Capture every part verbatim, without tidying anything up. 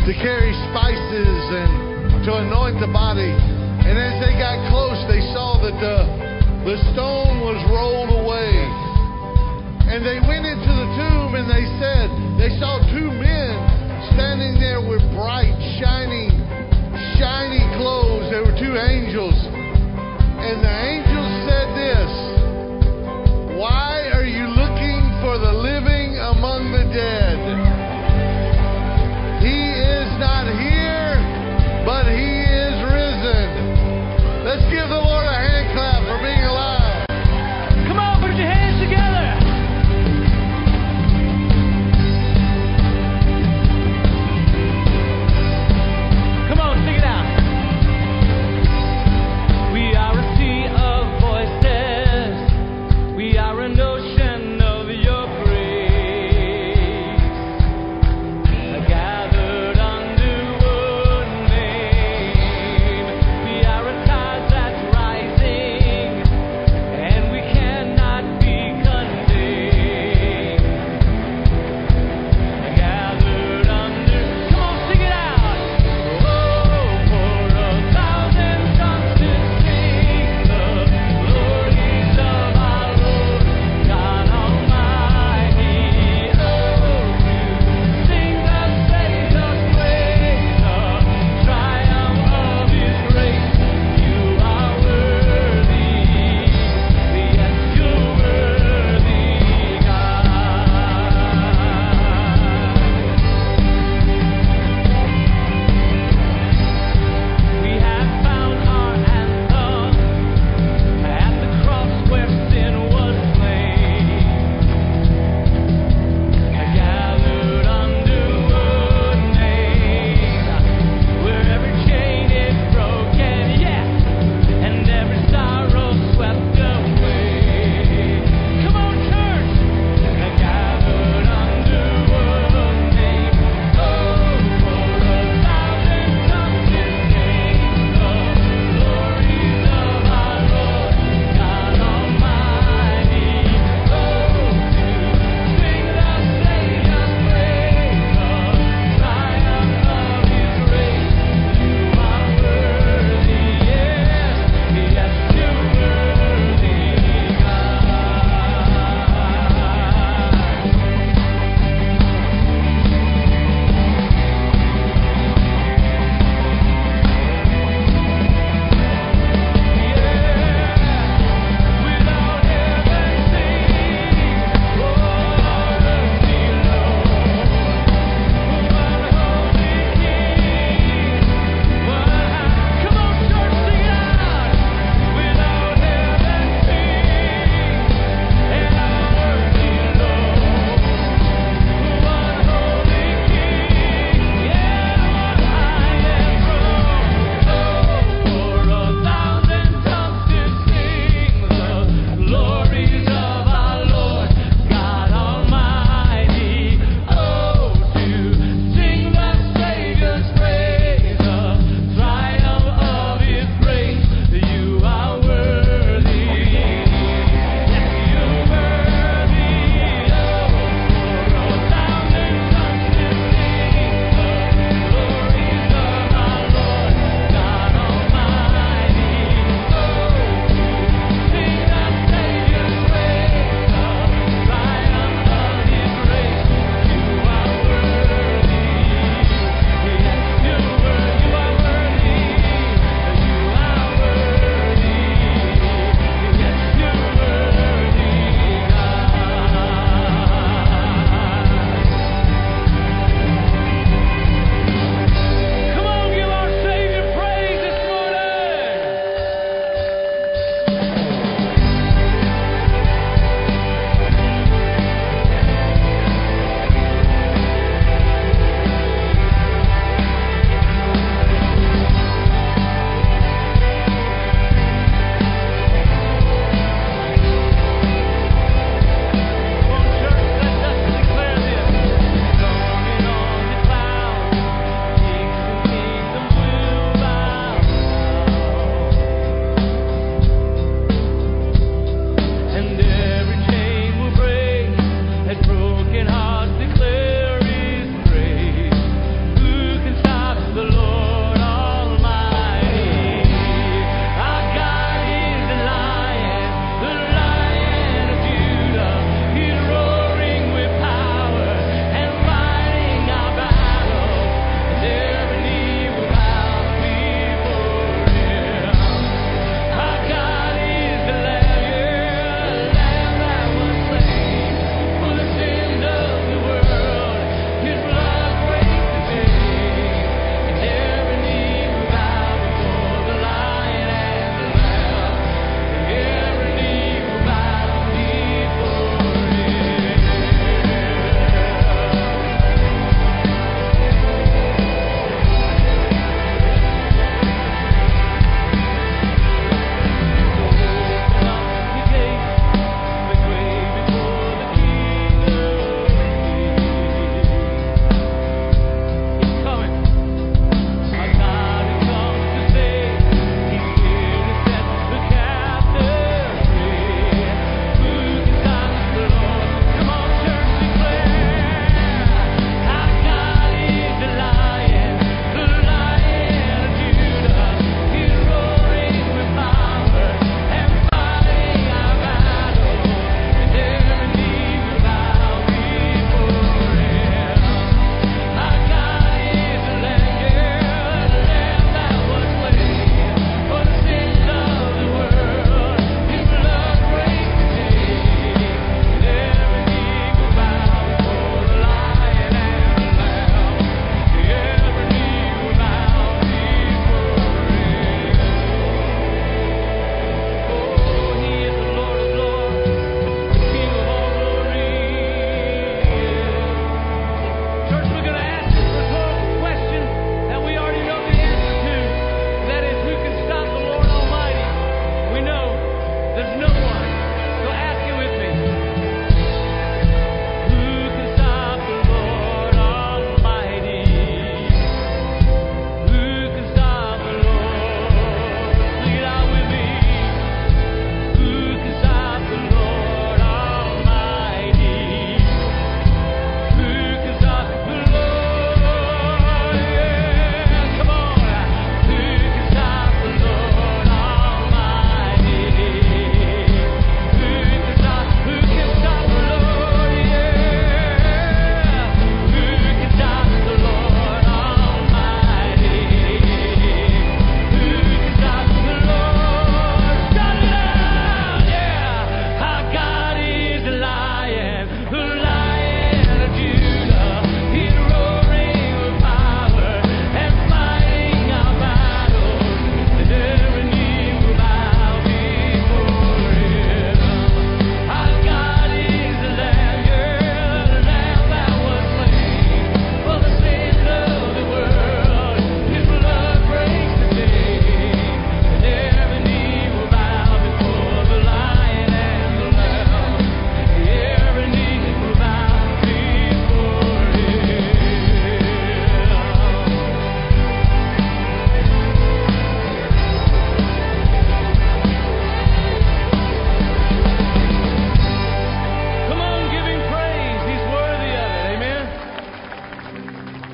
to carry spices and to anoint the body. And as they got close, they saw that the, the stone was rolled away. And they went into the tomb and they said, they saw two men standing there with bright, shining, shiny clothes. They were two angels. And the angels said this, "Why are you looking for the living among the dead? He is not here, but he is risen." Let's give the Lord a hand clap for being alive. Come on, put your hands together.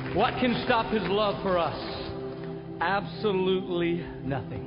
What can stop his love for us? Absolutely nothing.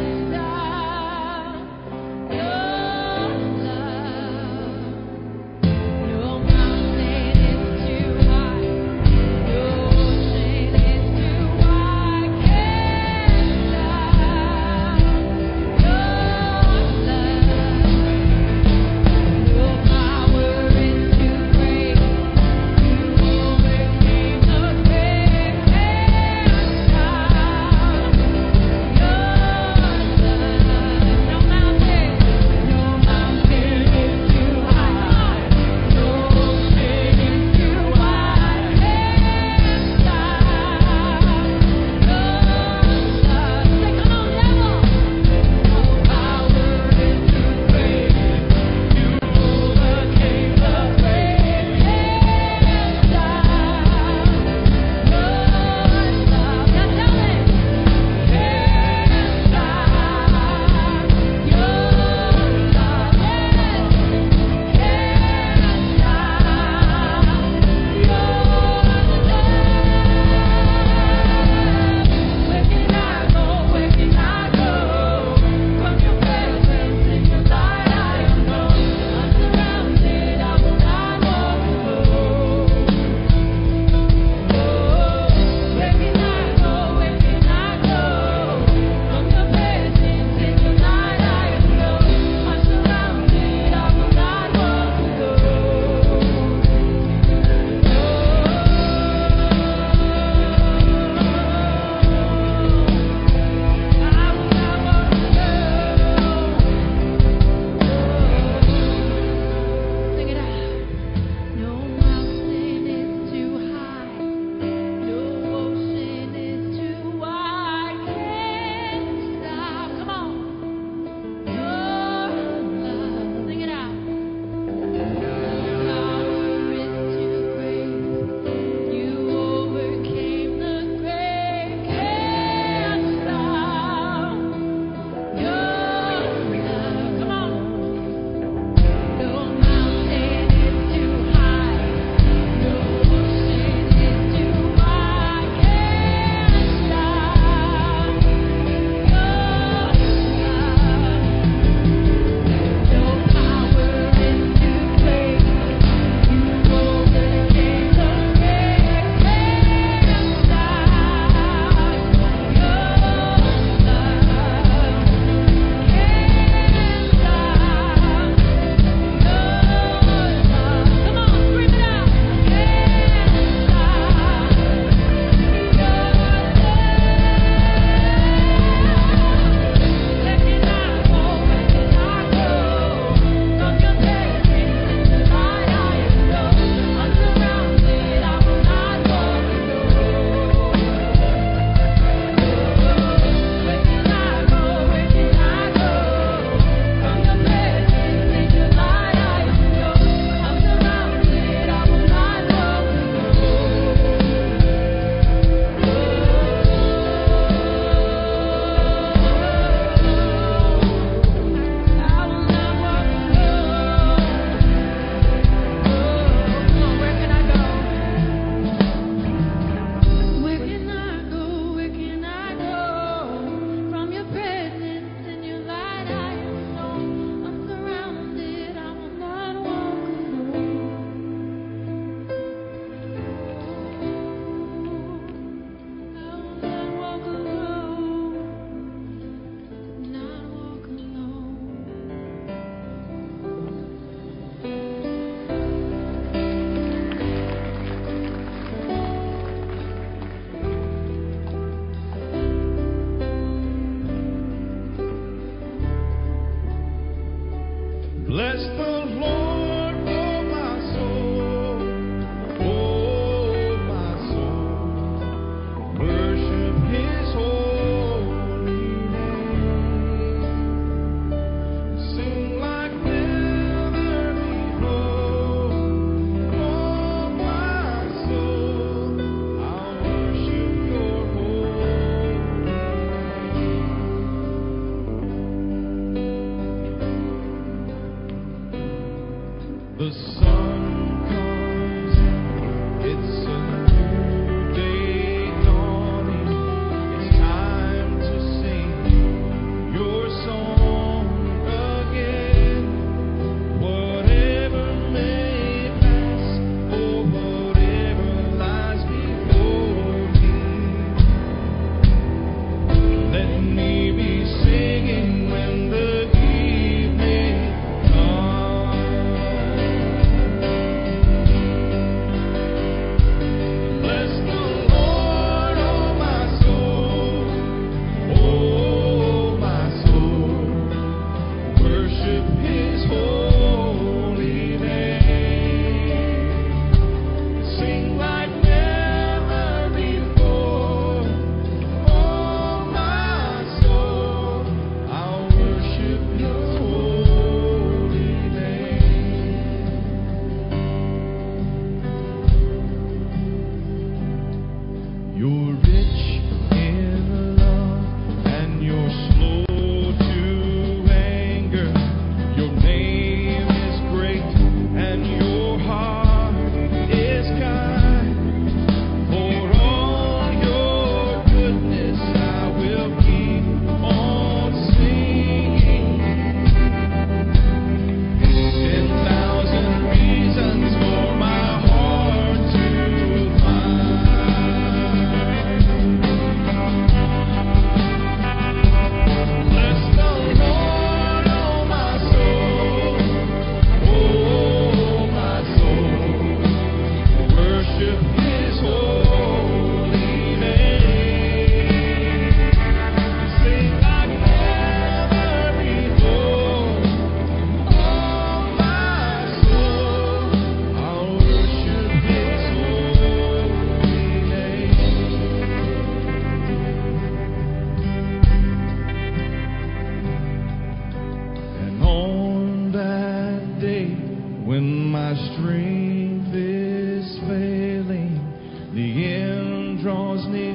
Love.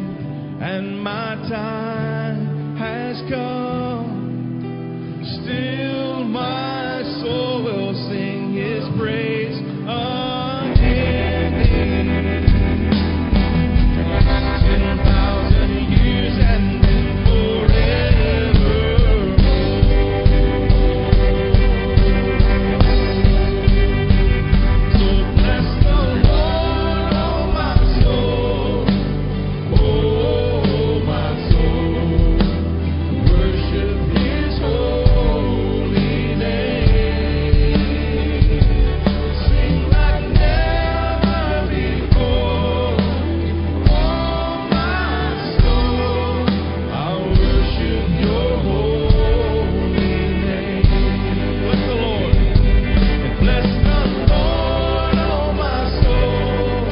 and my time has come. Still my soul will sing His praise unending. Ten thousand years and then forevermore. So bless the Lord, oh my soul, oh my soul, worship His holy name. Sing like never before, oh my soul, I'll worship Your holy name. Bless the Lord. Bless the Lord, oh my soul,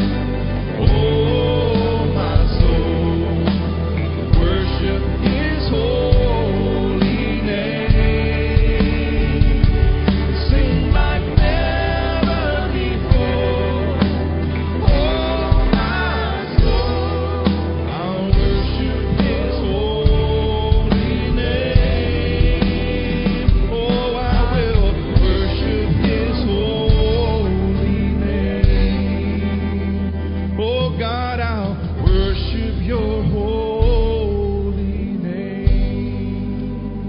oh my soul, worship His holy name. Sing like never before, oh my soul, I'll worship His holy name. Oh, I will worship His holy name. Oh God, I'll worship Your holy name.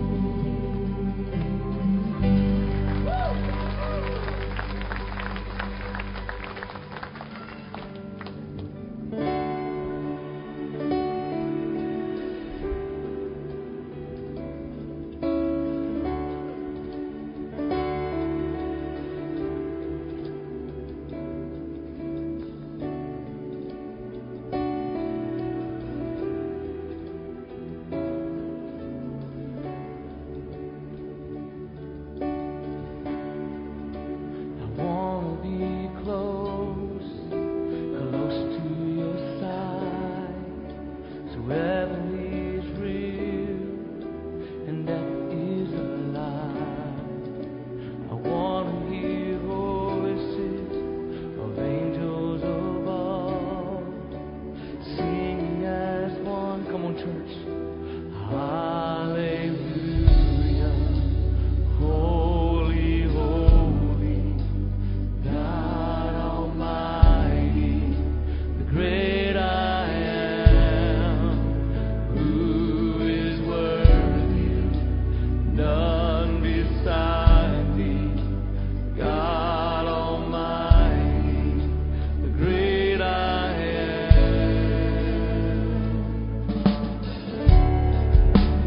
I wanna be close, close to Your side. So heaven is real and death is a lie. I wanna hear voices of angels above, singing as one. Come on, church. Hallelujah. Holy, holy, God Almighty, the great I am, who is worthy, none beside Thee, God Almighty, the great I am.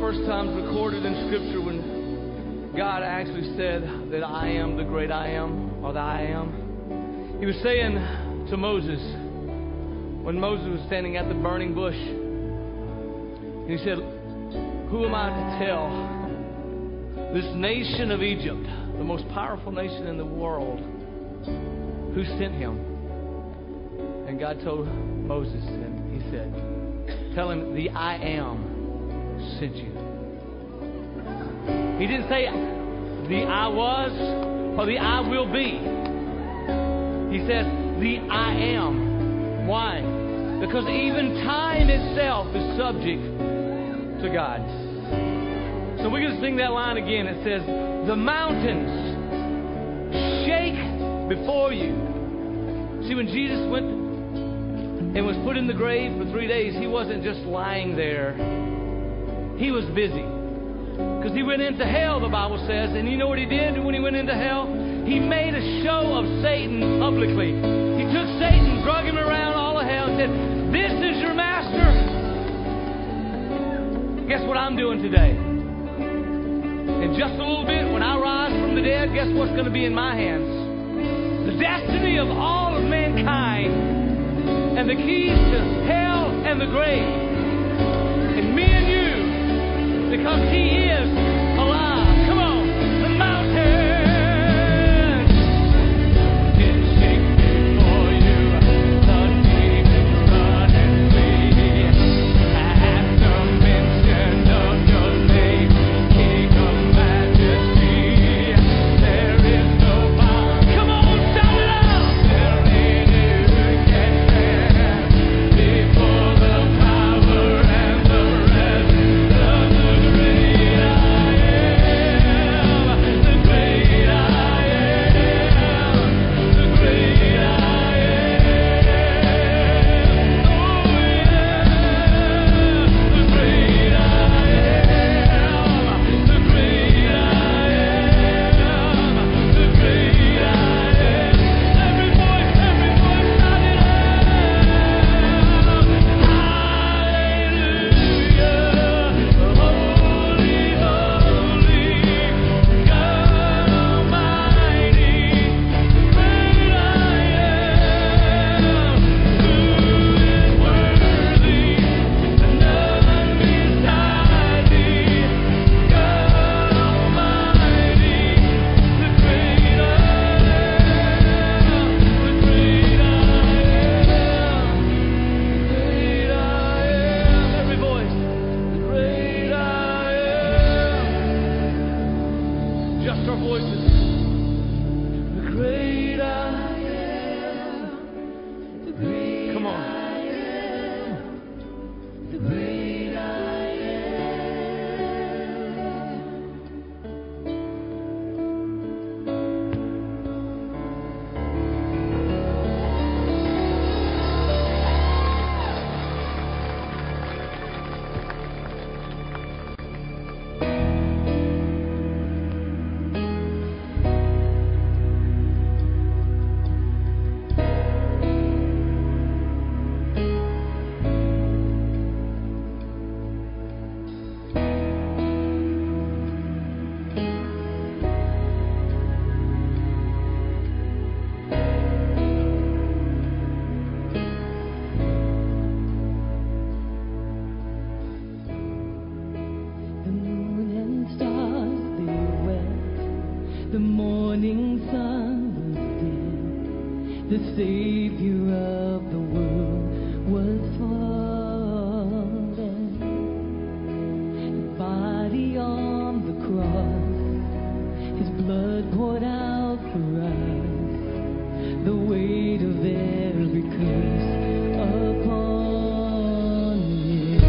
first times recorded in Scripture when God actually said that I am the great I am, or the I am. He was saying to Moses, when Moses was standing at the burning bush, and he said, who am I to tell this nation of Egypt, the most powerful nation in the world, who sent him? And God told Moses, and he said, tell him the I am sent you. He didn't say the I was or the I will be. He said the I am. Why? Because even time itself is subject to God. So we're going to sing that line again. It says, the mountains shake before you. See, when Jesus went and was put in the grave for three days, he wasn't just lying there. He was busy. Because he went into hell, the Bible says. And you know what he did when he went into hell? He made a show of Satan publicly. He took Satan, drug him around all of hell, and said, this is your master. Guess what I'm doing today? In just a little bit, when I rise from the dead, guess what's going to be in my hands? The destiny of all of mankind and the keys to hell and the grave. And me and you, because he is alive. Come on, the mountains did shake before you, the demons run and flee at the mention of your name, King of Majesty. There is no power. Come on, shout it out. There ain't who can stand before the power and the presence of the great I am. The great I am. The great I am. Oh yeah. The great I am. The great I am. The great I am. Every voice, every voice, shout it out. Hallelujah. Holy, holy, God Almighty. The great I am. Who is worthy? None beside thee. God Almighty. The great I am. The great I am. Great I am. Every voice. The great I am. Just our voices. The great I am. The great Come on. I am. The great I am. The moon and stars they wept, the morning sun was dim, the Savior of the world was fallen. His body on the cross, his blood poured out for us, the weight of every curse upon him.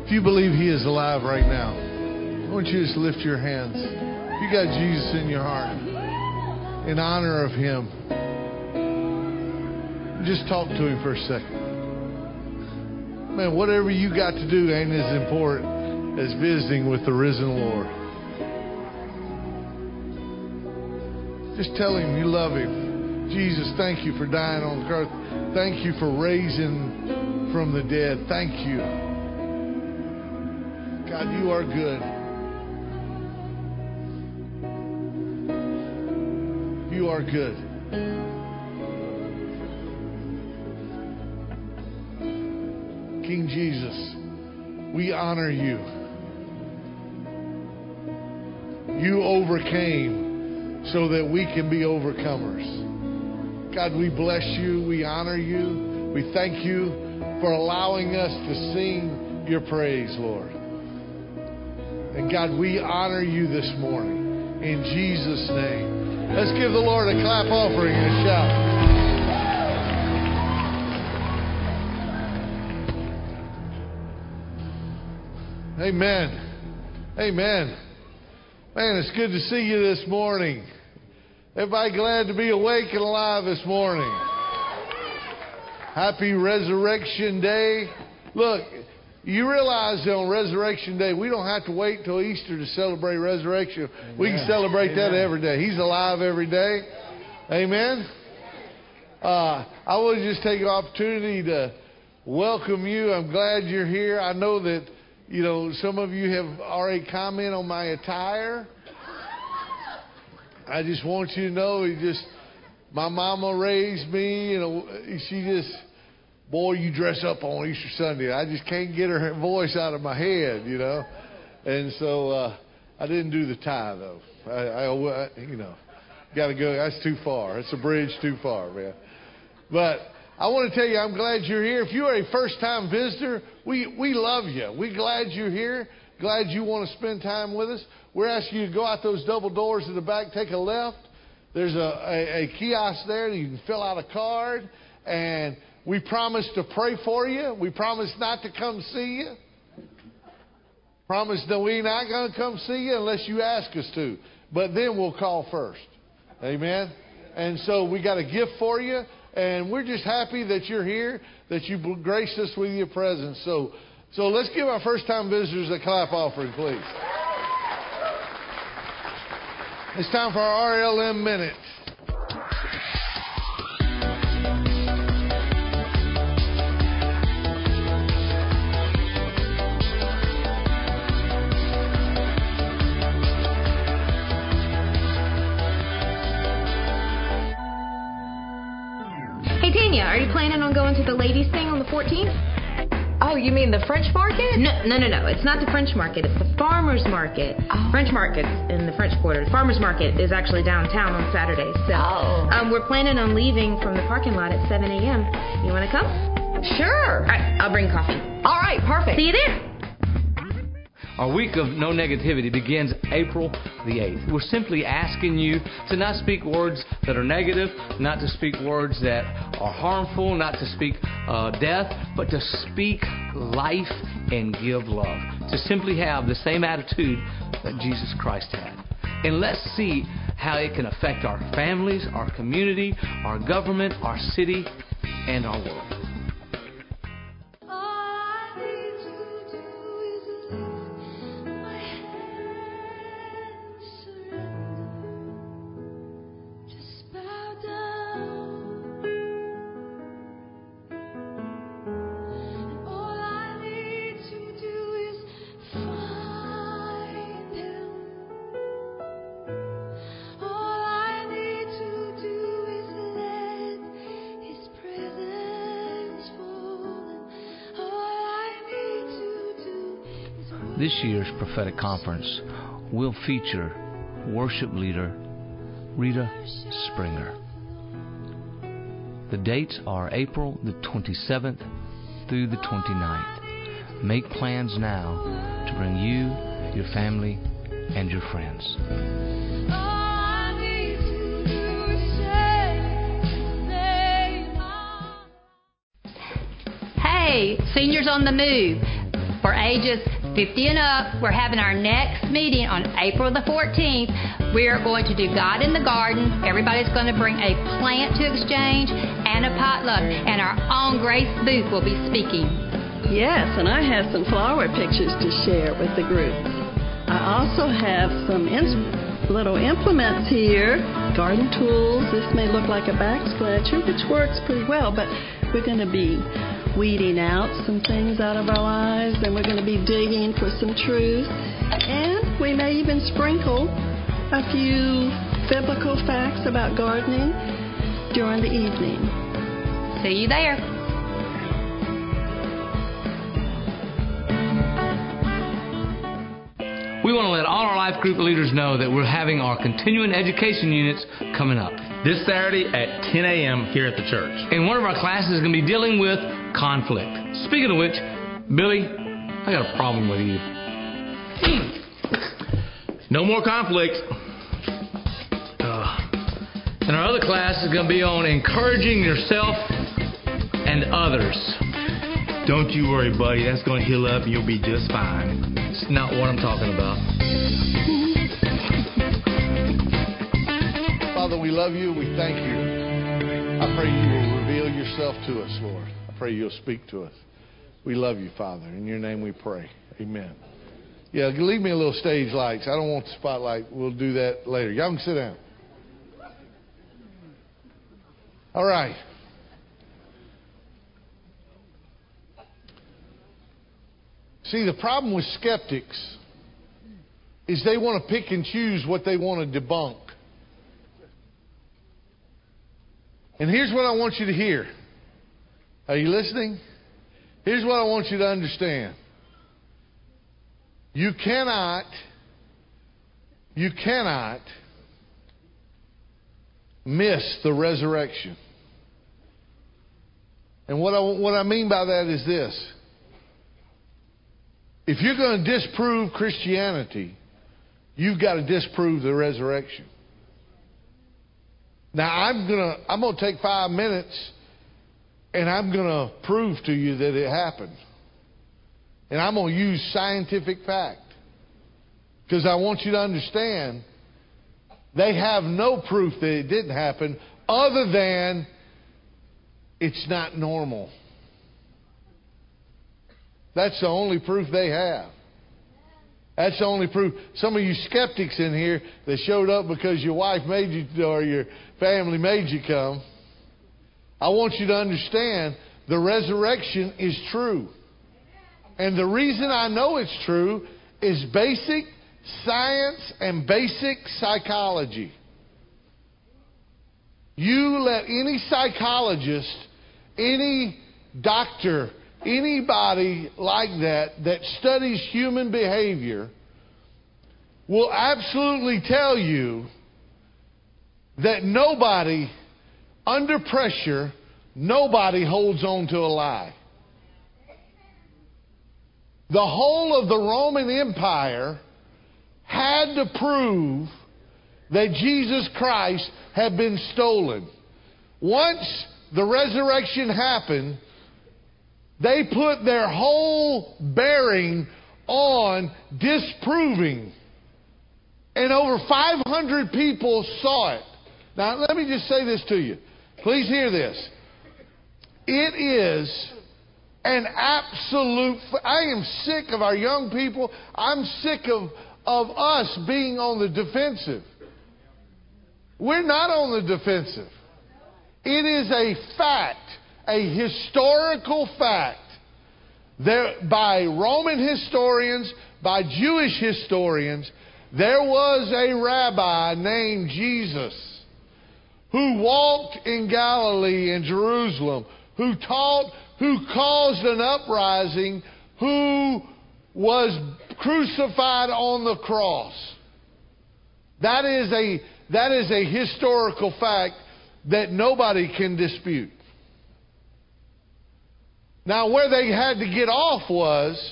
If you believe He is alive right now, I want you to just lift your hands. If you got Jesus in your heart, in honor of Him, just talk to Him for a second. Man, whatever you got to do ain't as important as visiting with the risen Lord. Just tell Him you love Him. Jesus, thank you for dying on the cross. Thank you for raising from the dead. Thank you. God, you are good. You are good. King Jesus, we honor you. You overcame so that we can be overcomers. God, we bless you. We honor you. We thank you for allowing us to sing your praise, Lord. And God, we honor you this morning in Jesus' name. Let's give the Lord a clap offering and a shout. Amen. Amen. Man, it's good to see you this morning. Everybody glad to be awake and alive this morning. Happy Resurrection Day. Look, you realize that on Resurrection Day, we don't have to wait till Easter to celebrate resurrection. Amen. We can celebrate Amen. That every day. He's alive every day. Amen. Uh, I want to just take an opportunity to welcome you. I'm glad you're here. I know that, you know, some of you have already commented on my attire. I just want you to know, he just, my mama raised me, you know, she just, boy, you dress up on Easter Sunday. I just can't get her voice out of my head, you know. And so uh, I didn't do the tie, though. I, I you know, got to go. That's too far. That's a bridge too far, man. But I want to tell you, I'm glad you're here. If you're a first-time visitor, we, we love you. We're glad you're here. Glad you want to spend time with us. We're asking you to go out those double doors in the back, take a left. There's a, a, a kiosk there that you can fill out a card. And we promise to pray for you. We promise not to come see you. Promise that we're not going to come see you unless you ask us to. But then we'll call first. Amen? And so we got a gift for you. And we're just happy that you're here, that you graced us with your presence. So, so let's give our first-time visitors a clap offering, please. It's time for our R L M Minute. Hey, Tanya, are you planning on going to the ladies' thing on the fourteenth? Oh, you mean the French market? No, no, no, no. It's not the French market. It's the farmer's market. Oh. French market's in the French Quarter. The farmer's market is actually downtown on Saturdays. So oh. um, we're planning on leaving from the parking lot at seven a.m. You want to come? Sure. All right, I'll bring coffee. All right, perfect. See you there. Our week of no negativity begins April the eighth. We're simply asking you to not speak words that are negative, not to speak words that are harmful, not to speak uh, death, but to speak life and give love. To simply have the same attitude that Jesus Christ had. And let's see how it can affect our families, our community, our government, our city, and our world. This year's prophetic conference will feature worship leader Rita Springer. The dates are April the twenty-seventh through the twenty-ninth. Make plans now to bring you, your family, and your friends. Hey, seniors on the move. for ages fifty and up. We're having our next meeting on April the fourteenth. We are going to do God in the Garden. Everybody's going to bring a plant to exchange and a potluck, and our own Grace Booth will be speaking. Yes, and I have some flower pictures to share with the group. I also have some ins- little implements here, garden tools. This may look like a back scratcher, which works pretty well, but we're going to be weeding out some things out of our lives, and we're going to be digging for some truth. And we may even sprinkle a few biblical facts about gardening during the evening. See you there. We want to let all our life group leaders know that we're having our continuing education units coming up this Saturday at ten a.m. here at the church. And one of our classes is going to be dealing with conflict. Speaking of which, Billy, I got a problem with you. No more conflict. Uh, and our other class is going to be on encouraging yourself and others. Don't you worry, buddy. That's going to heal up and you'll be just fine. It's not what I'm talking about. Father, we love you. We thank you. I pray you will reveal yourself to us, Lord. I pray you'll speak to us. We love you, Father. In your name we pray. Amen. Yeah, leave me a little stage lights. I don't want the spotlight. We'll do that later. Y'all can sit down. All right. See, the problem with skeptics is they want to pick and choose what they want to debunk. And here's what I want you to hear. Are you listening? Here's what I want you to understand. You cannot, you cannot miss the resurrection. And what I, what I mean by that is this. If you're going to disprove Christianity, you've got to disprove the resurrection. Now, I'm going to I'm going to take five minutes and I'm going to prove to you that it happened. And I'm going to use scientific fact. Because I want you to understand, they have no proof that it didn't happen other than it's not normal. That's the only proof they have. That's the only proof. Some of you skeptics in here that showed up because your wife made you or your family made you come, I want you to understand the resurrection is true. And the reason I know it's true is basic science and basic psychology. You let any psychologist, any doctor, anybody like that that studies human behavior will absolutely tell you that nobody, under pressure, nobody holds on to a lie. The whole of the Roman Empire had to prove that Jesus Christ had been stolen. Once the resurrection happened, they put their whole bearing on disproving. And over five hundred people saw it. Now, let me just say this to you. Please hear this. It is an absolute... I am sick of our young people. I'm sick of, of us being on the defensive. We're not on the defensive. It is a fact. A historical fact there, by Roman historians, by Jewish historians, there was a rabbi named Jesus who walked in Galilee and Jerusalem, who taught, who caused an uprising, who was crucified on the cross. That is a, that is a historical fact that nobody can dispute. Now, where they had to get off was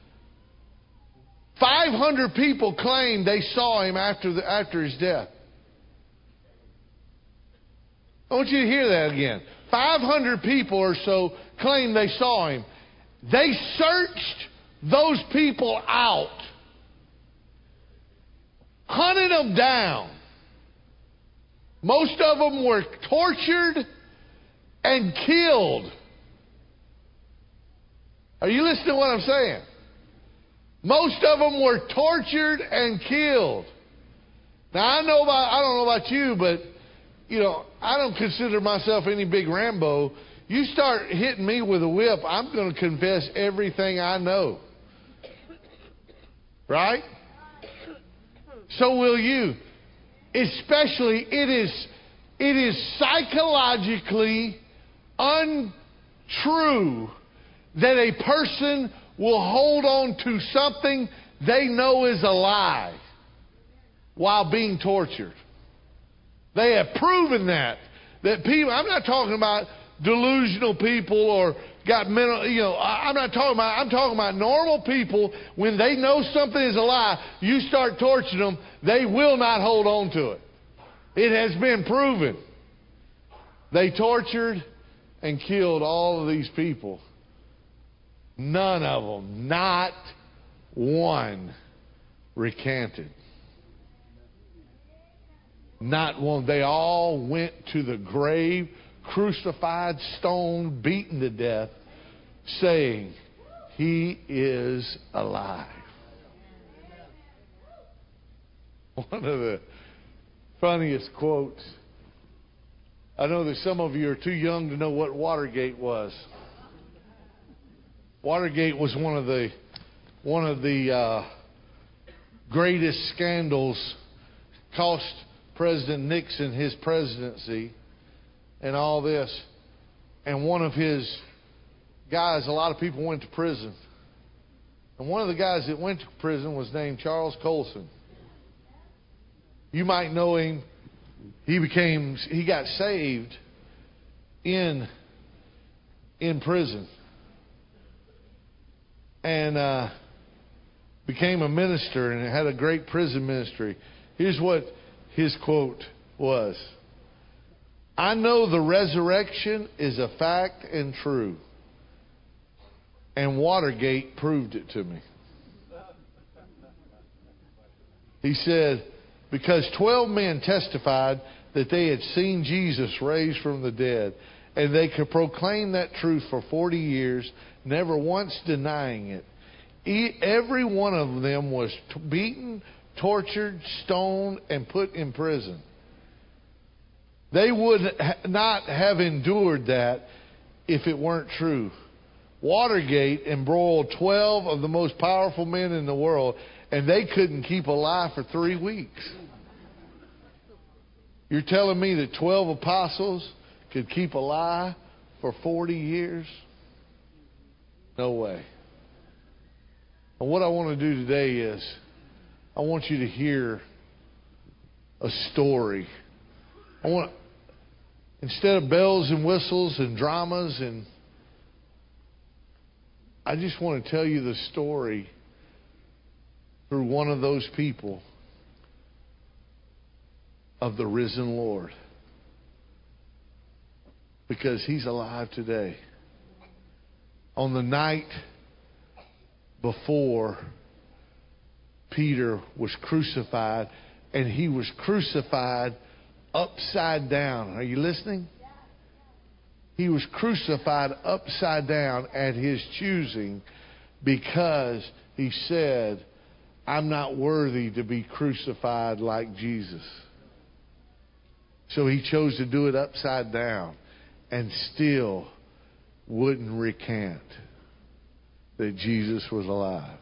five hundred people claimed they saw him after the, after his death. I want you to hear that again. five hundred people or so claimed they saw him. They searched those people out, hunted them down. Most of them were tortured and killed. Are you listening to what I'm saying? Most of them were tortured and killed. Now, I know about, I don't know about you, but, you know, I don't consider myself any big Rambo. You start hitting me with a whip, I'm going to confess everything I know. Right? So will you. Especially, it is, it is psychologically untrue that a person will hold on to something they know is a lie while being tortured. They have proven that. That people, I'm not talking about delusional people or got mental, you know, I'm not talking about, I'm talking about normal people. When they know something is a lie, you start torturing them, they will not hold on to it. It has been proven. They tortured and killed all of these people. None of them, not one, recanted. Not one. They all went to the grave, crucified, stoned, beaten to death, saying, He is alive. One of the funniest quotes. I know that some of you are too young to know what Watergate was. Watergate was one of the one of the uh, greatest scandals. Cost President Nixon his presidency and all this. And one of his guys, a lot of people went to prison. And one of the guys that went to prison was named Charles Colson. You might know him. He became he got saved in in prison. And uh, became a minister and had a great prison ministry. Here's what his quote was. I know the resurrection is a fact and true. And Watergate proved it to me. He said, because twelve men testified that they had seen Jesus raised from the dead. And they could proclaim that truth for forty years, never once denying it. Every one of them was beaten, tortured, stoned, and put in prison. They would not have endured that if it weren't true. Watergate embroiled twelve of the most powerful men in the world, and they couldn't keep alive for three weeks. You're telling me that twelve apostles could keep alive for forty years? No way. And what I want to do today is I want you to hear a story. I want, instead of bells and whistles and dramas, and I just want to tell you the story through one of those people of the risen Lord. Because He's alive today. On the night before Peter was crucified, and he was crucified upside down. Are you listening? He was crucified upside down at his choosing because he said, I'm not worthy to be crucified like Jesus. So he chose to do it upside down and still wouldn't recant that Jesus was alive.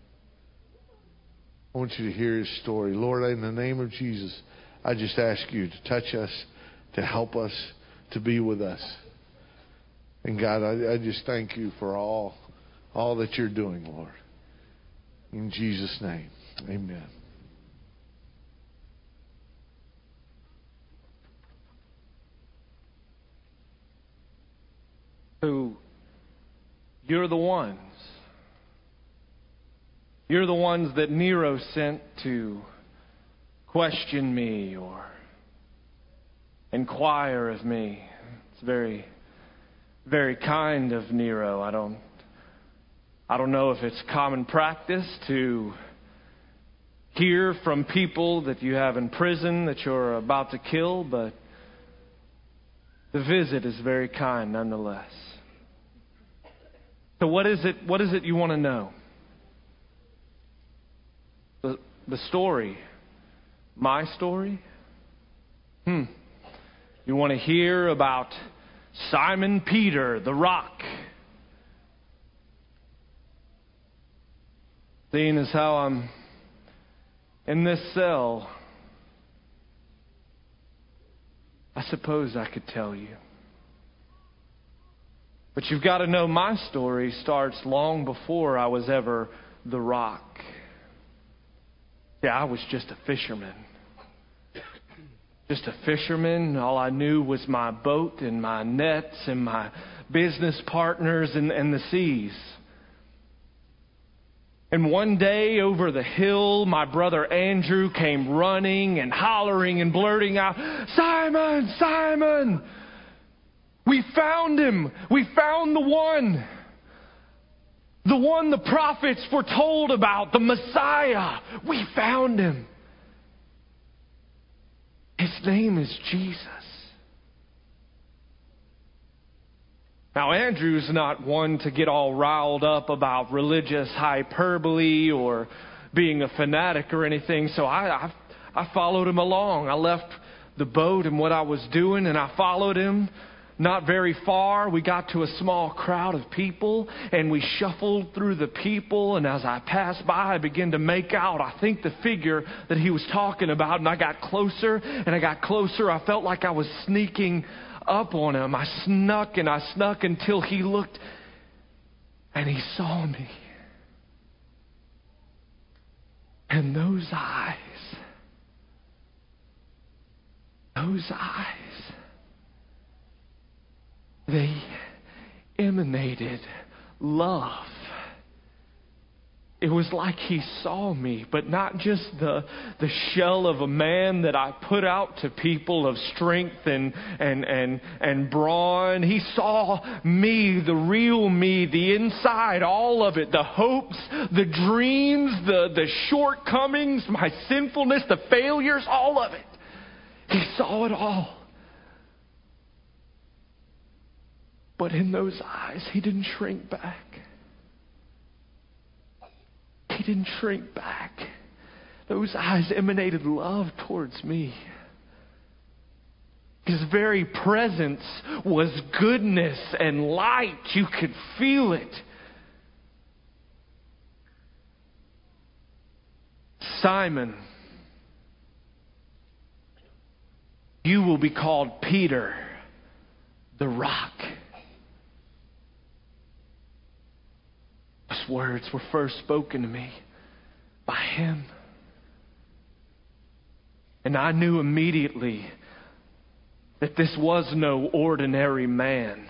I want you to hear his story. Lord, in the name of Jesus, I just ask you to touch us, to help us, to be with us. And God, I, I just thank you for all, all that you're doing, Lord. In Jesus' name, amen. Who you're the ones. You're the ones that Nero sent to question me or inquire of me. It's very, very kind of Nero. I don't I don't know if it's common practice to hear from people that you have in prison that you're about to kill, but the visit is very kind nonetheless. So what is it, what is it you want to know? The, the story. My story? Hmm. You want to hear about Simon Peter, the rock? Seeing as how I'm in this cell, I suppose I could tell you. But you've got to know my story starts long before I was ever the rock. Yeah, I was just a fisherman. Just a fisherman. All I knew was my boat and my nets and my business partners and, and the seas. And one day over the hill, my brother Andrew came running and hollering and blurting out, "Simon, Simon, we found him. We found the one. The one the prophets foretold about, the Messiah. We found him. His name is Jesus." Now, Andrew's not one to get all riled up about religious hyperbole or being a fanatic or anything, so I, I, I followed him along. I left the boat and what I was doing, and I followed him. Not very far, we got to a small crowd of people, and we shuffled through the people, and as I passed by, I began to make out, I think, the figure that he was talking about, and I got closer, and I got closer. I felt like I was sneaking up on him. I snuck and I snuck until he looked, and he saw me. And those eyes, those eyes, they emanated love. It was like he saw me, but not just the the shell of a man that I put out to people of strength and and and and brawn. He saw me, the real me, the inside, all of it, the hopes, the dreams, the the shortcomings, my sinfulness, the failures, all of it. He saw it all. But in those eyes, he didn't shrink back. He didn't shrink back. Those eyes emanated love towards me. His very presence was goodness and light. You could feel it. Simon, you will be called Peter, the rock. Those words were first spoken to me by him. And I knew immediately that this was no ordinary man.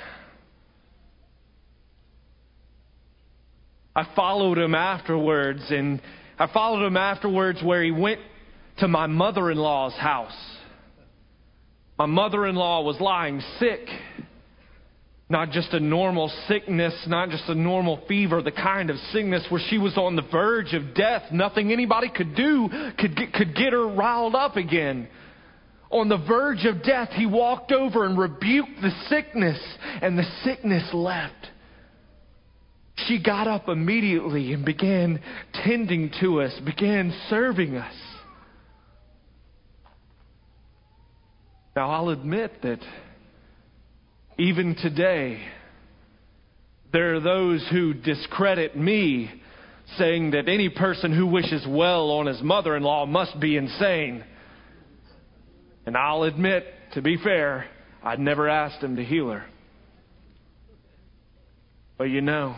I followed him afterwards, and I followed him afterwards where he went to my mother-in-law's house. My mother-in-law was lying sick. Not just a normal sickness, not just a normal fever, the kind of sickness where she was on the verge of death. Nothing anybody could do could get, could get her riled up again. On the verge of death, he walked over and rebuked the sickness, and the sickness left. She got up immediately and began tending to us, began serving us. Now, I'll admit that even today, there are those who discredit me, saying that any person who wishes well on his mother-in-law must be insane. And I'll admit, to be fair, I'd never asked him to heal her. But you know,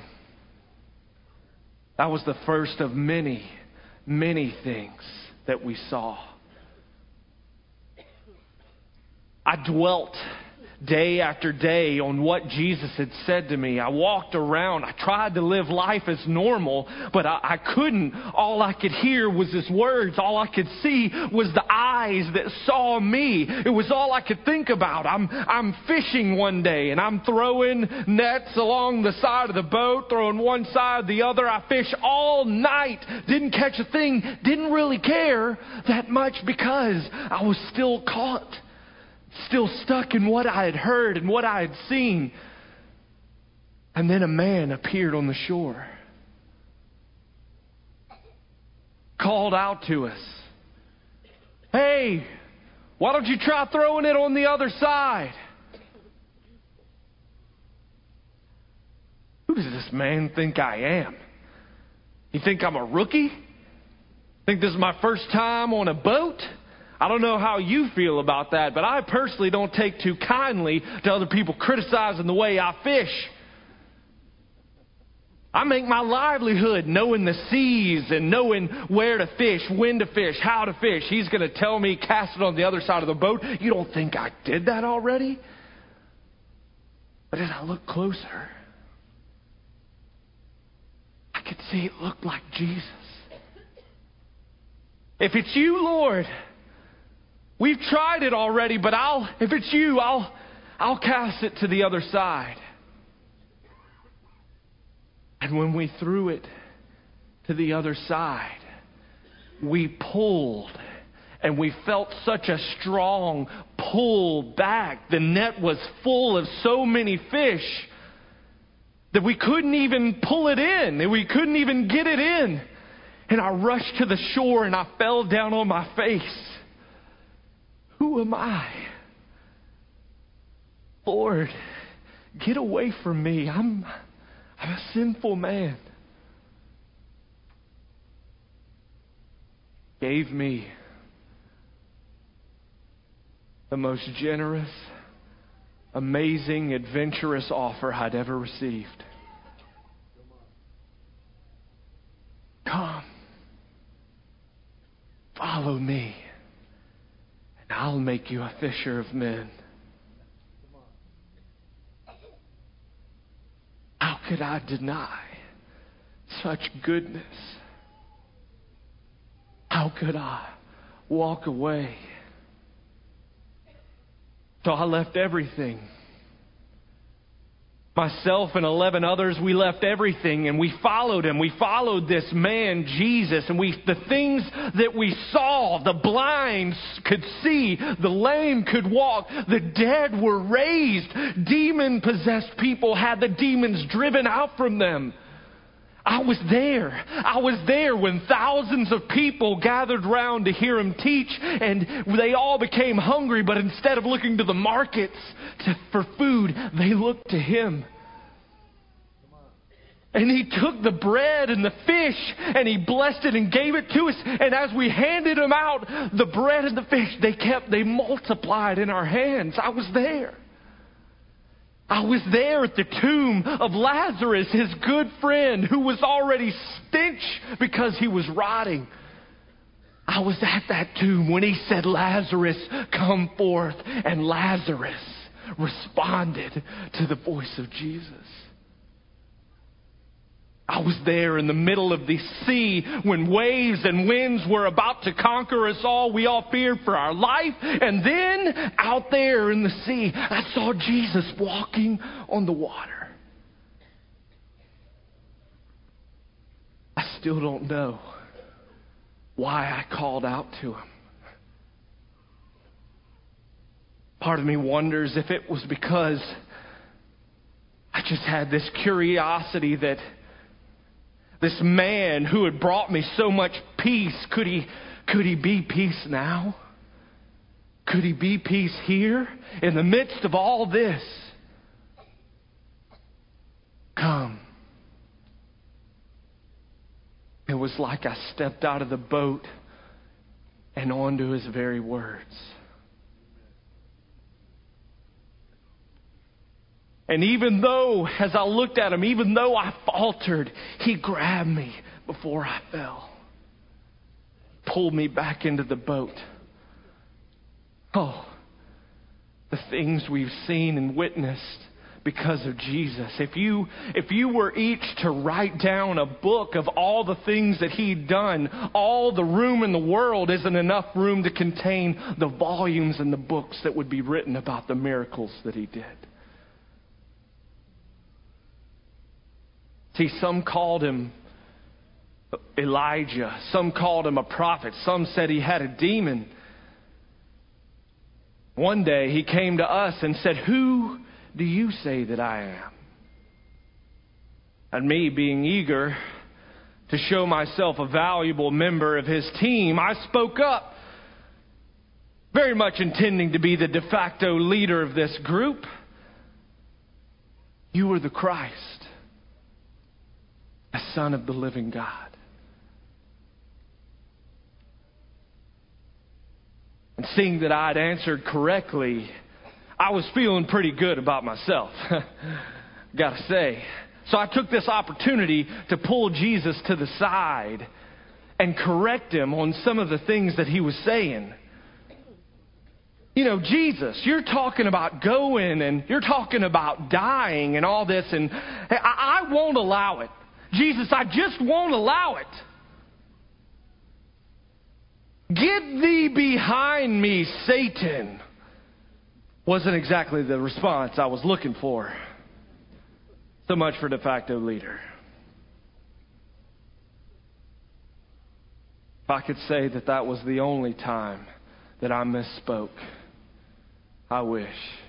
that was the first of many, many things that we saw. I dwelt day after day on what Jesus had said to me. I walked around. I tried to live life as normal, but I, I couldn't. All I could hear was His words. All I could see was the eyes that saw me. It was all I could think about. I'm, I'm fishing one day, and I'm throwing nets along the side of the boat, throwing one side, the other. I fish all night. Didn't catch a thing. Didn't really care that much because I was still caught. Still stuck in what I had heard and what I had seen. And then a man appeared on the shore. Called out to us. Hey, why don't you try throwing it on the other side? Who does this man think I am? You think I'm a rookie? Think this is my first time on a boat? I don't know how you feel about that, but I personally don't take too kindly to other people criticizing the way I fish. I make my livelihood knowing the seas and knowing where to fish, when to fish, how to fish. He's going to tell me, cast it on the other side of the boat. You don't think I did that already? But as I looked closer, I could see it looked like Jesus. If it's you, Lord, we've tried it already, but I'll, if it's you, I'll, I'll cast it to the other side. And when we threw it to the other side, we pulled, and we felt such a strong pull back. The net was full of so many fish that we couldn't even pull it in, and we couldn't even get it in. And I rushed to the shore, and I fell down on my face. Who am I? Lord, get away from me. I'm, I'm a sinful man. Gave me the most generous, amazing, adventurous offer I'd ever received. Come, follow me. I'll make you a fisher of men. How could I deny such goodness? How could I walk away? So I left everything. Myself and eleven others, we left everything and we followed him. We followed this man, Jesus. And we, the things that we saw, the blind could see, the lame could walk, the dead were raised. Demon-possessed people had the demons driven out from them. I was there. I was there when thousands of people gathered round to hear him teach, and they all became hungry, but instead of looking to the markets to, for food, they looked to him. And he took the bread and the fish, and he blessed it and gave it to us. And as we handed him out, the bread and the fish, they kept, they multiplied in our hands. I was there. I was there at the tomb of Lazarus, his good friend, who was already stench because he was rotting. I was at that tomb when he said, Lazarus, come forth. And Lazarus responded to the voice of Jesus. I was there in the middle of the sea when waves and winds were about to conquer us all. We all feared for our life. And then out there in the sea, I saw Jesus walking on the water. I still don't know why I called out to him. Part of me wonders if it was because I just had this curiosity that this man who had brought me so much peace, could he, could he be peace now? Could he be peace here in the midst of all this? Come. It was like I stepped out of the boat and onto his very words. And even though, as I looked at him, even though I faltered, he grabbed me before I fell. Pulled me back into the boat. Oh, the things we've seen and witnessed because of Jesus. If you, if you were each to write down a book of all the things that He'd done, all the room in the world isn't enough room to contain the volumes and the books that would be written about the miracles that He did. See, some called Him Elijah. Some called Him a prophet. Some said He had a demon. One day He came to us and said, "Who do you say that I am?" And me, being eager to show myself a valuable member of His team, I spoke up, very much intending to be the de facto leader of this group. "You are the Christ, the Son of the living God." And seeing that I'd answered correctly, I was feeling pretty good about myself, gotta say. So I took this opportunity to pull Jesus to the side and correct Him on some of the things that He was saying. You know, Jesus, you're talking about going and you're talking about dying and all this, and I, I won't allow it. Jesus, I just won't allow it. "Get thee behind me, Satan," wasn't exactly the response I was looking for. So much for de facto leader. If I could say that that was the only time that I misspoke, I wish.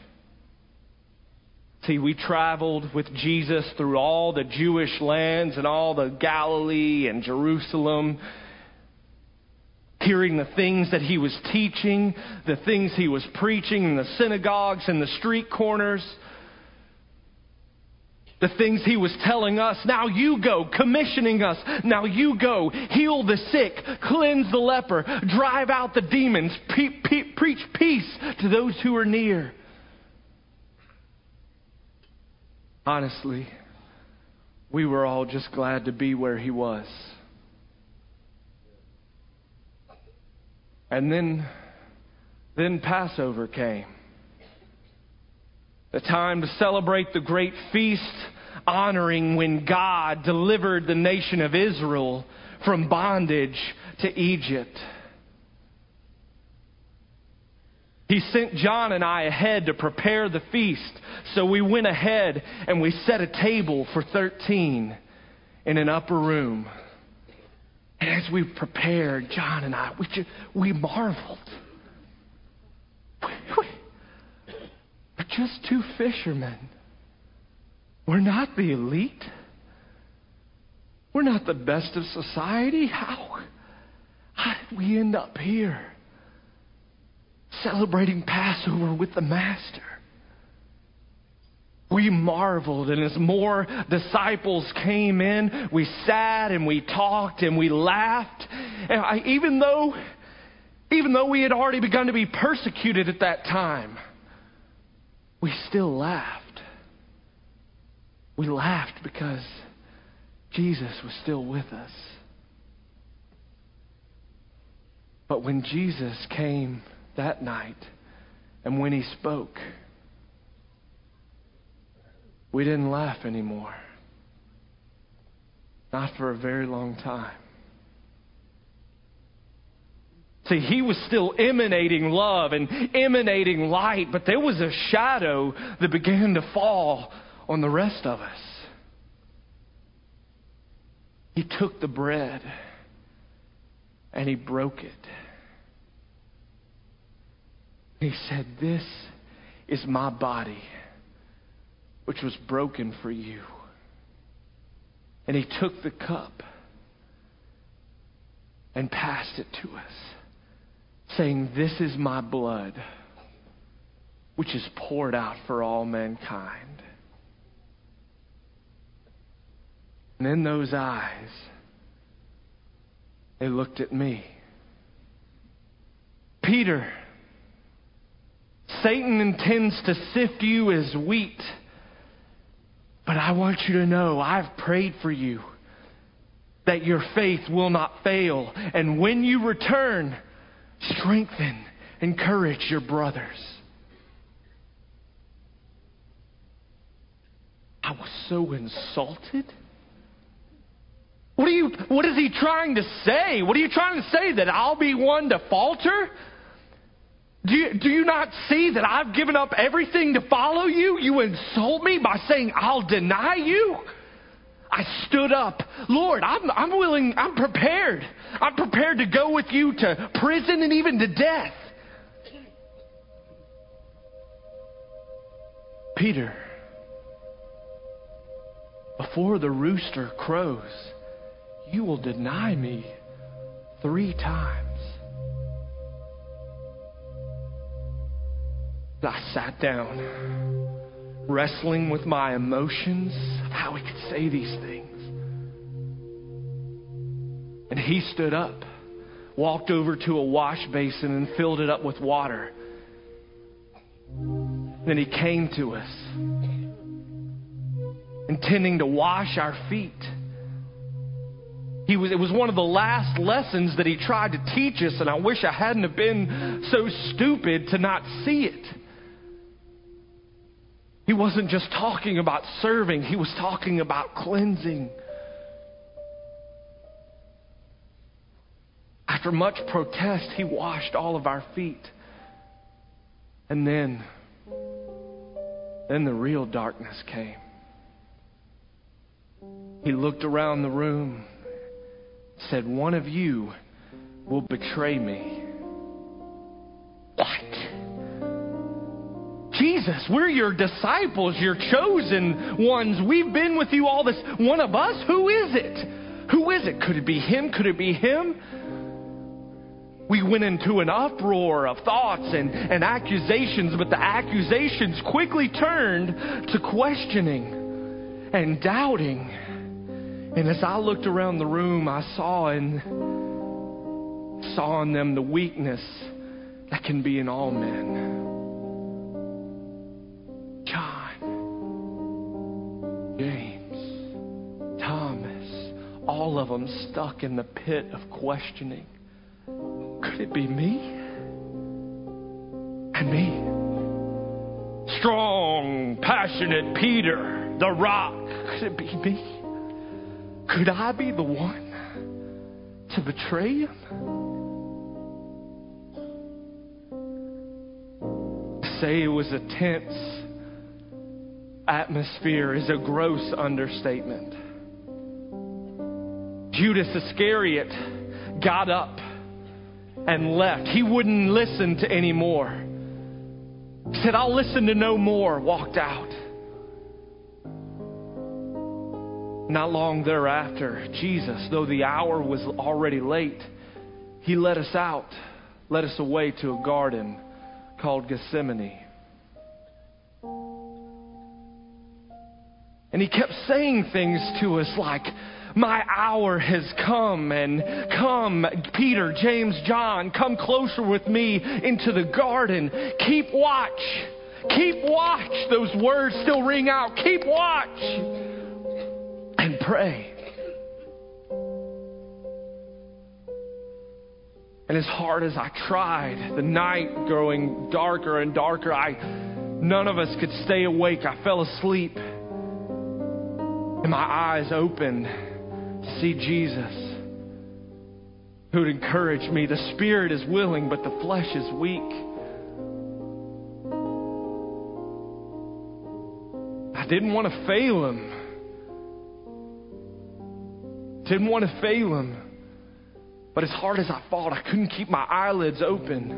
See, we traveled with Jesus through all the Jewish lands and all the Galilee and Jerusalem, hearing the things that He was teaching, the things He was preaching in the synagogues and the street corners, the things He was telling us. "Now you go," commissioning us. "Now you go, heal the sick, cleanse the leper, drive out the demons, pe- pe- preach peace to those who are near." Honestly, we were all just glad to be where He was. And then, then Passover came. The time to celebrate the great feast, honoring when God delivered the nation of Israel from bondage to Egypt. He sent John and I ahead to prepare the feast. So we went ahead and we set a table for thirteen in an upper room. And as we prepared, John and I, we, just, we marveled. We, we, we're just two fishermen. We're not the elite. We're not the best of society. How, how did we end up here celebrating Passover with the Master? We marveled, and as more disciples came in, we sat and we talked and we laughed. And I, even though, even though we had already begun to be persecuted at that time, we still laughed. We laughed because Jesus was still with us. But when Jesus came that night, and when He spoke, we didn't laugh anymore. Not for a very long time. See, He was still emanating love and emanating light, but there was a shadow that began to fall on the rest of us. He took the bread and He broke it. He said, "This is my body, which was broken for you." And He took the cup and passed it to us, saying, "This is my blood, which is poured out for all mankind." And in those eyes, they looked at me. "Peter, Satan intends to sift you as wheat. But I want you to know I've prayed for you that your faith will not fail. And when you return, strengthen, encourage your brothers." I was so insulted. What are you, what is he trying to say? What are you trying to say? That I'll be one to falter? Do you, do you not see that I've given up everything to follow you? You insult me by saying I'll deny you? I stood up. Lord, I'm, I'm willing, I'm prepared. I'm prepared to go with you to prison and even to death. Peter, before the rooster crows, you will deny me three times. I sat down, wrestling with my emotions of how he could say these things. And he stood up, walked over to a wash basin and filled it up with water. Then he came to us, intending to wash our feet. He was, it was one of the last lessons that he tried to teach us, and I wish I hadn't have been so stupid to not see it. He wasn't just talking about serving, he was talking about cleansing. After much protest, he washed all of our feet. And then, then the real darkness came. He looked around the room, said, one of you will betray me. What? Jesus, we're your disciples, your chosen ones. We've been with you all this. One of us? Who is it? Who is it? Could it be him? Could it be him? We went into an uproar of thoughts and, and accusations, but the accusations quickly turned to questioning and doubting. And as I looked around the room, I saw in, saw in them the weakness that can be in all men. John, James, Thomas, all of them stuck in the pit of questioning. Could it be me? And me. Strong, passionate Peter, the rock. Could it be me? Could I be the one to betray him? To say it was a tense atmosphere is a gross understatement. Judas Iscariot got up and left. He wouldn't listen to any more. He said, I'll listen to no more. Walked out. Not long thereafter, Jesus, though the hour was already late, he led us out, led us away to a garden called Gethsemane. And he kept saying things to us like, my hour has come, and come, Peter, James, John, come closer with me into the garden. Keep watch. Keep watch. Those words still ring out. Keep watch. And pray. And as hard as I tried, the night growing darker and darker, I none of us could stay awake. I fell asleep. And my eyes opened to see Jesus, who'd encourage me. The spirit is willing, but the flesh is weak. I didn't want to fail him. Didn't want to fail him. But as hard as I fought, I couldn't keep my eyelids open.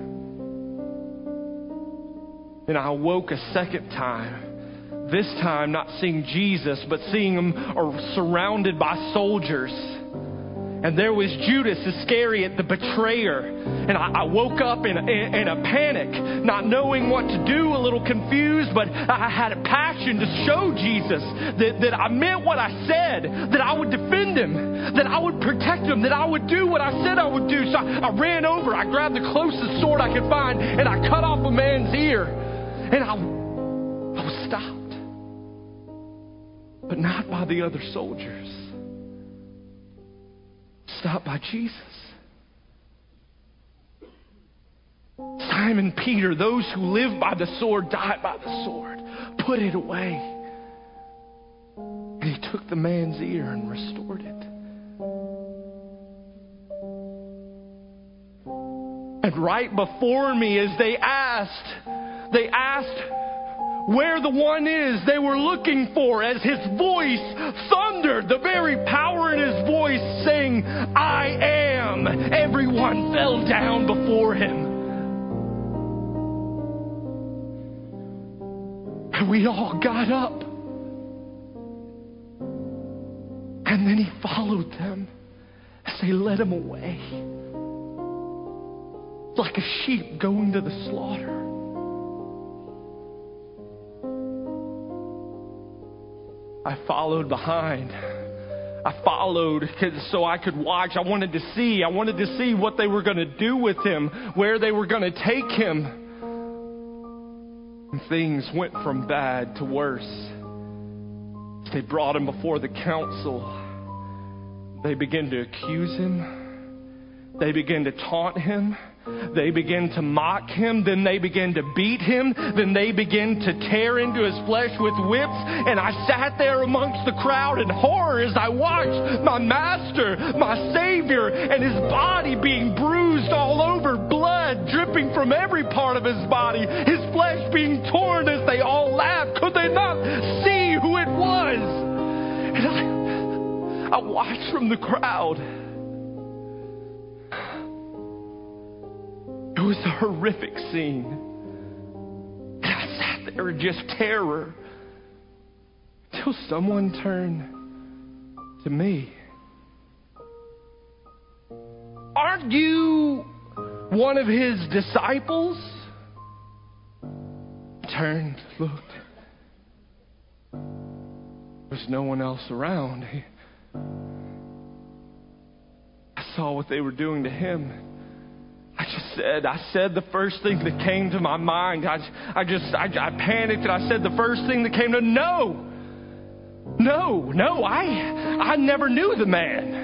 And I awoke a second time. This time not seeing Jesus, but seeing him surrounded by soldiers. And there was Judas Iscariot, the betrayer. And I, I woke up in, in, in a panic, not knowing what to do, a little confused, but I had a passion to show Jesus that, that I meant what I said, that I would defend him, that I would protect him, that I would do what I said I would do. So I, I ran over, I grabbed the closest sword I could find, and I cut off a man's ear. And I, I was stopped. But not by the other soldiers. Stopped by Jesus. Simon Peter, those who live by the sword die by the sword. Put it away. took the man's ear and restored it. And right before me, as they asked, they asked where the one is they were looking for, as his voice thundered, the very power in his voice saying, I am. Everyone fell down before him. And we all got up. And then he followed them as they led him away, like a sheep going to the slaughter. I followed behind. I followed so I could watch. I wanted to see. I wanted to see what they were going to do with him, where they were going to take him. And things went from bad to worse. They brought him before the council. They began to accuse him. They began to taunt him. They began to mock him. Then they began to beat him. Then they began to tear into his flesh with whips. And I sat there amongst the crowd in horror as I watched my master, my Savior, and his body being bruised all over, blood dripping from every part of his body, his flesh being torn as they all laughed. Could they not see who it was? And I I watched from the crowd. It was a horrific scene. And I sat there in just terror until someone turned to me. Aren't you one of his disciples? I turned, looked. There was no one else around. I saw what they were doing to him. I just said, I said the first thing that came to my mind. I, I just, I, I panicked and I said the first thing that came to, no, no, no, I, I never knew the man.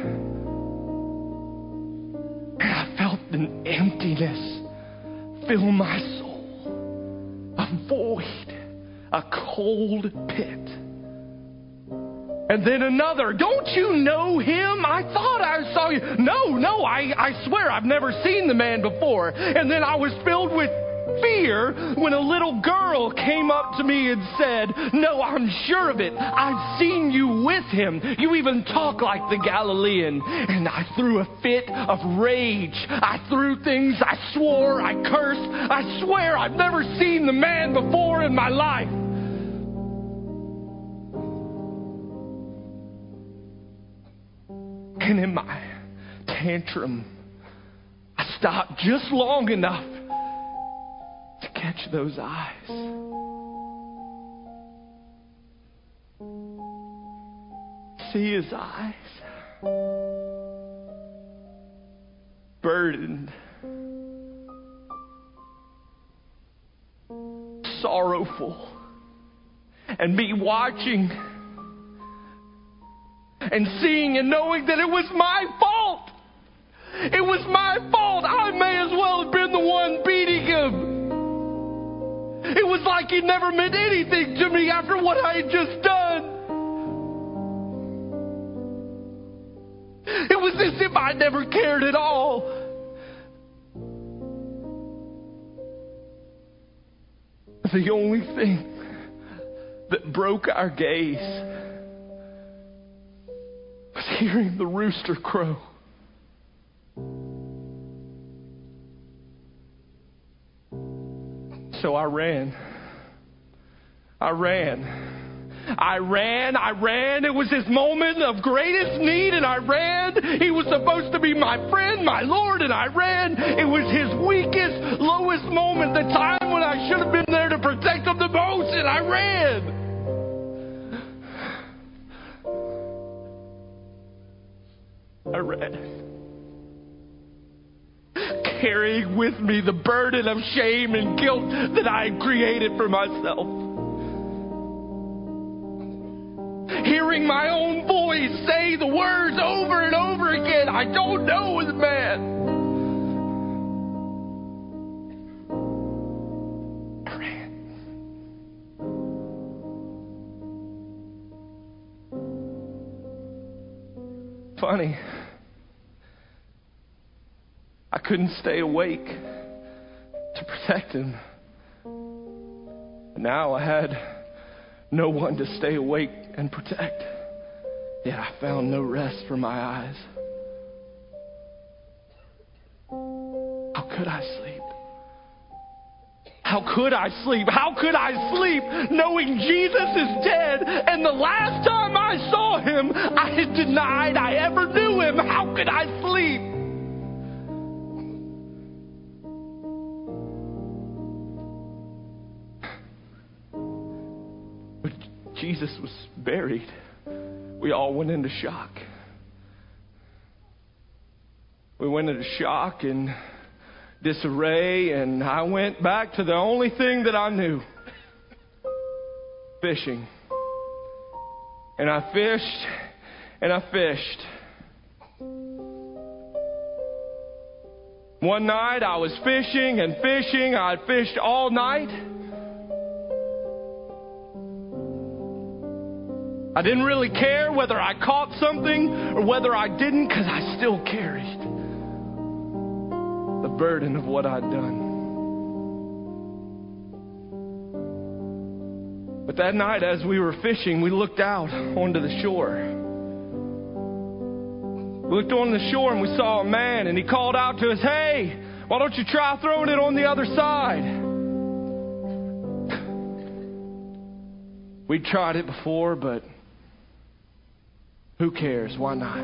And I felt an emptiness fill my soul, a void, a cold pit. And then another, don't you know him? I thought I saw you. No, no, I, I swear I've never seen the man before. And then I was filled with fear when a little girl came up to me and said, no, I'm sure of it. I've seen you with him. You even talk like the Galilean. And I threw a fit of rage. I threw things. I swore. I cursed. I swear I've never seen the man before in my life. And in my tantrum, I stopped just long enough to catch those eyes. See his eyes, burdened, sorrowful, and me watching and seeing and knowing that it was my fault. It was my fault. I may as well have been the one beating him. It was like he never meant anything to me after what I had just done. It was as if I never cared at all. The only thing that broke our gaze was hearing the rooster crow. So I ran. I ran. I ran. I ran. It was his moment of greatest need, and I ran. He was supposed to be my friend, my Lord, and I ran. It was his weakest, lowest moment, the time when I should have been there to protect him the most, and I ran. I ran, carrying with me the burden of shame and guilt that I had created for myself. Hearing my own voice say the words over and over again, I don't know the man. I ran. Funny. I couldn't stay awake to protect him. Now I had no one to stay awake and protect. Yet I found no rest for my eyes. How could I sleep? How could I sleep? How could I sleep knowing Jesus is dead and the last time I saw him, I had denied I ever knew him? How could I sleep? When Jesus was buried, we all went into shock. We went into shock and disarray, and I went back to the only thing that I knew: fishing. And I fished, and I fished. One night I was fishing and fishing. I fished all night. I didn't really care whether I caught something or whether I didn't, because I still carried the burden of what I'd done. But that night, as we were fishing, we looked out onto the shore. We looked on the shore and we saw a man, and he called out to us, "Hey, why don't you try throwing it on the other side?" We'd tried it before, but who cares? Why not?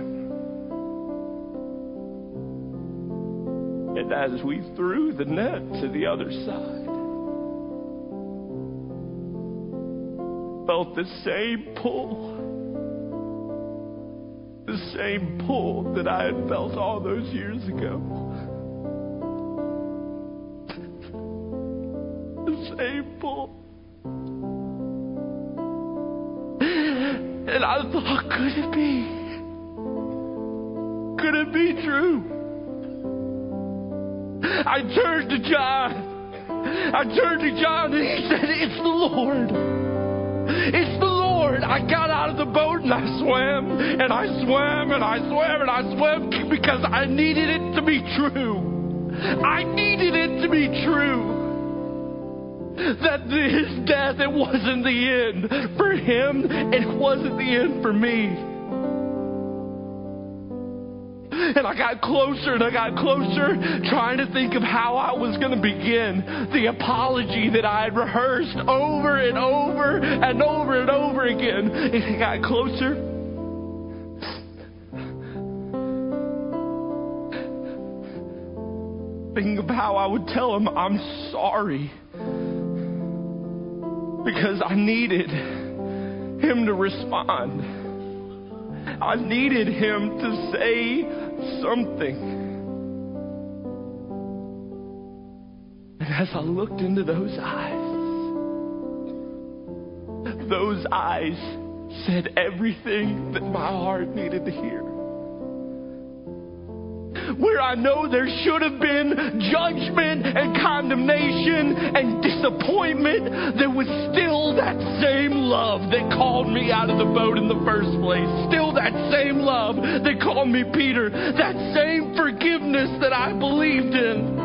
And as we threw the net to the other side, felt the same pull. The same pull that I had felt all those years ago. The same pull. And I thought, could it be? Could it be true? I turned to John. I turned to John and he said, "It's the Lord. It's the Lord." I got out of the boat and I swam and I swam and I swam and I swam because I needed it to be true. I needed it to be true. That his death, it wasn't the end for him, and it wasn't the end for me. And I got closer and I got closer, trying to think of how I was going to begin the apology that I had rehearsed over and over and over and over again. And I got closer. Thinking of how I would tell him I'm sorry. Because I needed him to respond. I needed him to say something. And as I looked into those eyes, those eyes said everything that my heart needed to hear. Where I know there should have been judgment and condemnation and disappointment, there was still that same love that called me out of the boat in the first place. Still that same love that called me Peter. That same forgiveness that I believed in.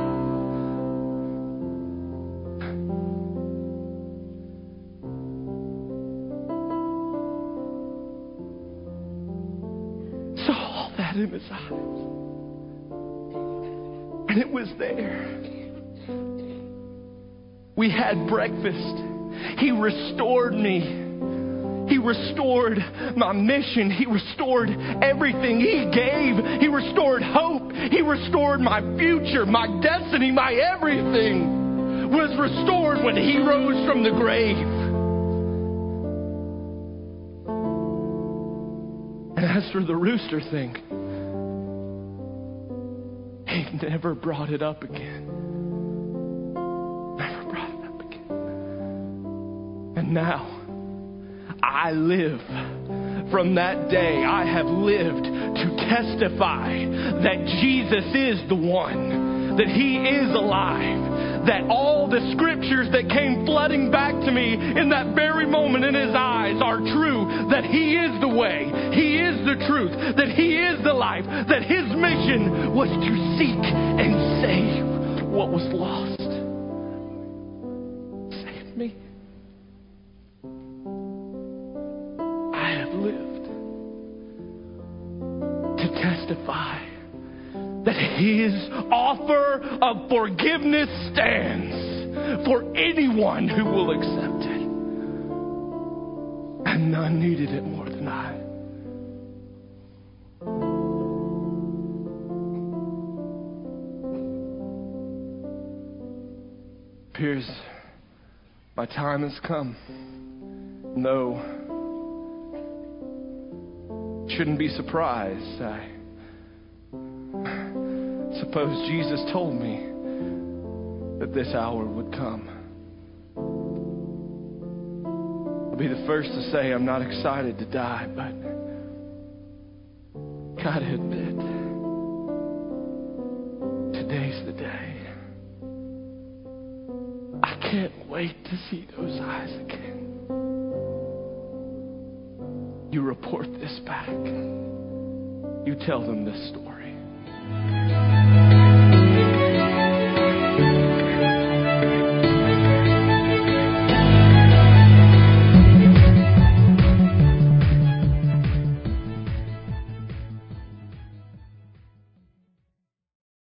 Saw all that in his eyes. And it was there. We had breakfast. He restored me. He restored my mission. He restored everything. He gave. He restored hope. He restored my future, my destiny, my everything was restored when he rose from the grave. And as for the rooster thing, he never brought it up again. Never brought it up again. And now, I live. From that day, I have lived to testify that Jesus is the one, that he is alive, that all the scriptures that came flooding back to me in that very moment in his eyes are true, that he is the way, he is the truth, that he is the life, that his mission was to seek and save what was lost. Save me. I have lived to testify that his offer of forgiveness stands for anyone who will accept it. And none needed it more than I. Appears my time has come. No, shouldn't be surprised. I suppose Jesus told me that this hour would come. I'll be the first to say I'm not excited to die, but gotta admit, today's the day. I can't wait to see those eyes again. You report this back. You tell them this story.